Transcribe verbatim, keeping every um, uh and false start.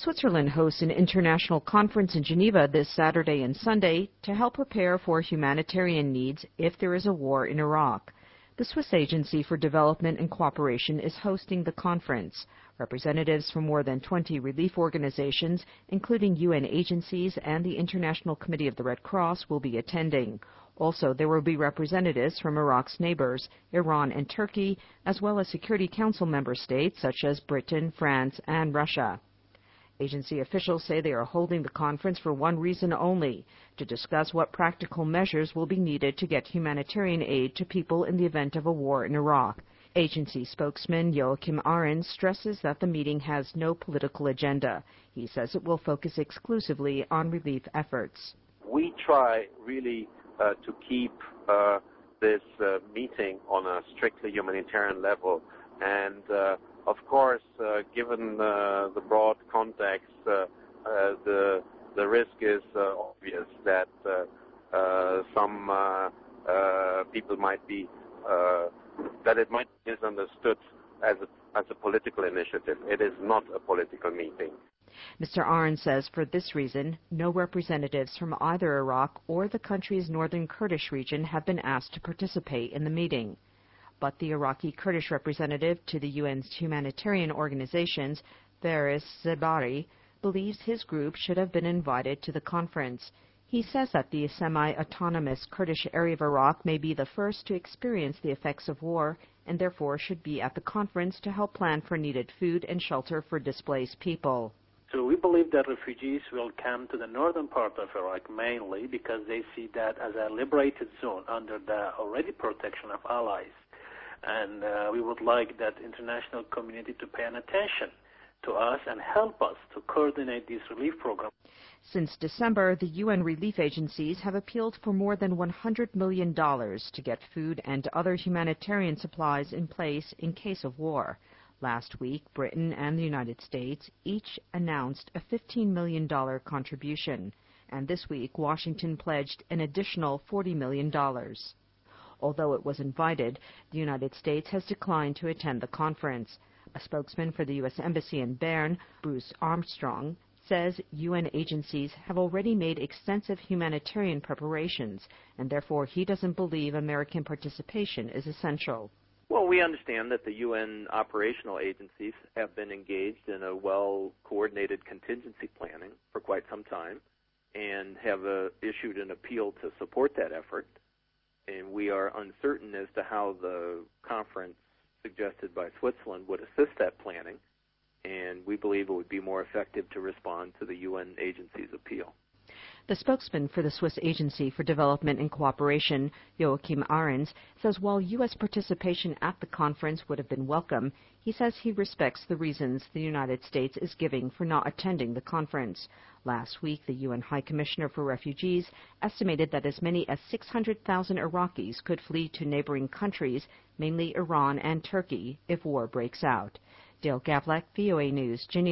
Switzerland hosts an international conference in Geneva this Saturday and Sunday to help prepare for humanitarian needs if there is a war in Iraq. The Swiss Agency for Development and Cooperation is hosting the conference. Representatives from more than twenty relief organizations, including U N agencies and the International Committee of the Red Cross, will be attending. Also, there will be representatives from Iraq's neighbors, Iran and Turkey, as well as Security Council member states such as Britain, France, and Russia. Agency officials say they are holding the conference for one reason only, to discuss what practical measures will be needed to get humanitarian aid to people in the event of a war in Iraq. Agency spokesman Joachim Ahrens stresses that the meeting has no political agenda. He says it will focus exclusively on relief efforts. We try really uh, to keep uh, this uh, meeting on a strictly humanitarian level, and uh, of course, uh, given uh, the broad context, uh, uh, the the risk is uh, obvious that uh, uh, some uh, uh, people might be uh, that it might be misunderstood as a as a political initiative. It is not a political meeting. Mister Ahrens says for this reason, no representatives from either Iraq or the country's northern Kurdish region have been asked to participate in the meeting. But the Iraqi Kurdish representative to the U N's humanitarian organizations, Faris Zebari, believes his group should have been invited to the conference. He says that the semi-autonomous Kurdish area of Iraq may be the first to experience the effects of war and therefore should be at the conference to help plan for needed food and shelter for displaced people. So we believe that refugees will come to the northern part of Iraq mainly because they see that as a liberated zone under the already protection of allies. And uh, we would like that international community to pay an attention to us and help us to coordinate these relief programs. Since December, the U N relief agencies have appealed for more than one hundred million dollars to get food and other humanitarian supplies in place in case of war. Last week, Britain and the United States each announced a fifteen million dollars contribution, and this week Washington pledged an additional forty million dollars. Although it was invited, the United States has declined to attend the conference. A spokesman for the U S Embassy in Bern, Bruce Armstrong, says U N agencies have already made extensive humanitarian preparations, and therefore he doesn't believe American participation is essential. Well, we understand that the U N operational agencies have been engaged in a well-coordinated contingency planning for quite some time and have uh, issued an appeal to support that effort. And we are uncertain as to how the conference suggested by Switzerland would assist that planning, and we believe it would be more effective to respond to the U N agency's appeal. The spokesman for the Swiss Agency for Development and Cooperation, Joachim Ahrens, says while U S participation at the conference would have been welcome, he says he respects the reasons the United States is giving for not attending the conference. Last week, the U N High Commissioner for Refugees estimated that as many as six hundred thousand Iraqis could flee to neighboring countries, mainly Iran and Turkey, if war breaks out. Dale Gavlak, V O A News, Geneva.